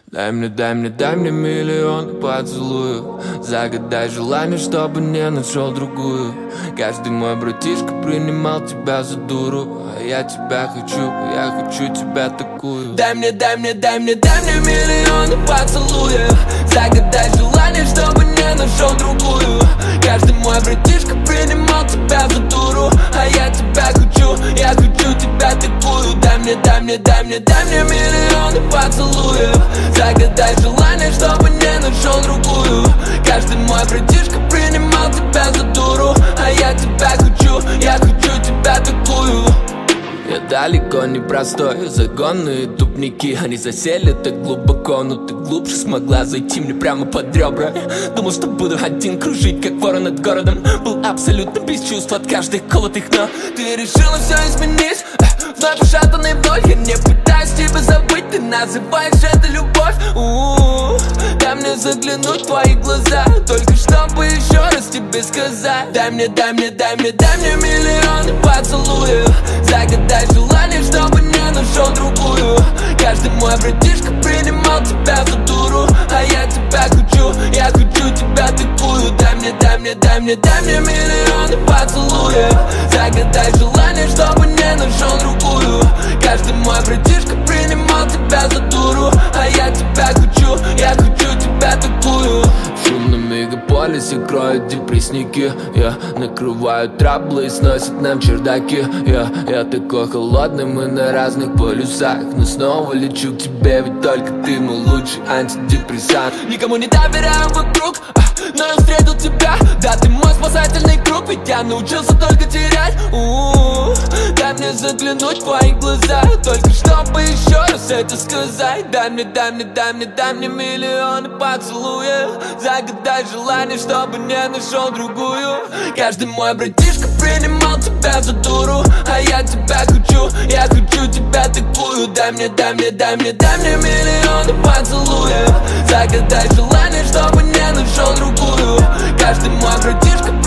Дай мне миллион поцелуев. Загадай желание, чтобы не нашел другую. Каждый мой братишка принимал тебя за дуру, а я тебя хочу тебя такую. Дай мне миллион поцелуев. Загадай желание, чтобы не нашел другую. Каждый мой братишка принимал тебя за дуру, а я тебя хочу тебя такую. Дай мне миллион поцелуев. Загадай желание, чтобы не нашел другую. Каждый мой братишка принимал тебя за дуру, а я тебя хочу тебя такую. Я далеко не простой, загонные тупники. Они засели так глубоко, но ты глубже смогла зайти мне прямо под ребра. Думал, что буду один кружить, как ворон над городом. Был абсолютно без чувств от каждых колотых, но ты решила все изменить. Вновь ушатанный вдоль, я не пытаюсь тебя забыть. Ты называешь это любовь. Дай мне заглянуть в твои глаза, только чтобы еще раз тебе сказать. Дай мне миллион поцелуев. Загадай желание, чтобы не нашел другую. Каждый мой братишка принимал тебя за дуру, а я тебя хочу тебя такую. Дай мне миллион поцелуев. Загадай желание, чтобы не нашел другую. Каждый мой братишка принимал тебя за дуру, а я тебя хочу тебя такую. В шумном мегаполисе кроют депрессники. Я накрываю траблы и сносит нам чердаки. Я такой холодный, мы на разных полюсах, но снова лечу к тебе, ведь только ты мой лучший антидепрессант. Никому не доверяю вокруг, но я встретил тебя. Да, ты мой спасательный круг, ведь я научился только терять. Дай мне заглянуть в твои глаза, только чтобы еще раз это сказать. Дай мне миллионы поцелуев. Загадай желание, чтобы не нашел другую. Каждый мой братишка принимал тебя за дуру, а я тебя хочу тебя такую. Дай мне миллионы поцелуев. Загадай желание, чтобы не нашел другую. Каждый мой братишка